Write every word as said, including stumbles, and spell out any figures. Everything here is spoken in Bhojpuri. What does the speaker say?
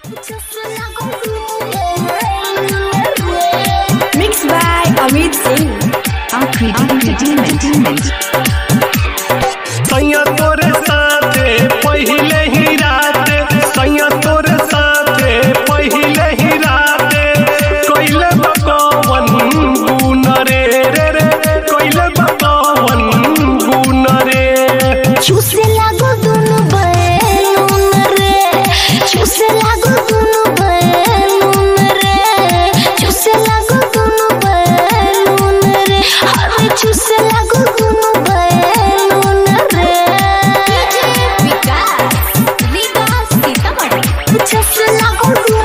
Mixed by Amit Singh. Entertainment. सैया तोरे साथे पहिले ही राते, सैया तोरे साथे पहिले ही राते, कोइले बकवन गुन रे रे रे, कोइले बकवन गुन रे। चूसे लागो दुनु बैलून रे, चूसे लागो दुनु बैलून रे, चूसे लागो दुनु बैलून रे, अरे चूसे लागो दुनु बैलून रे। विकास विकास सीतामढ़ी चूसे लागो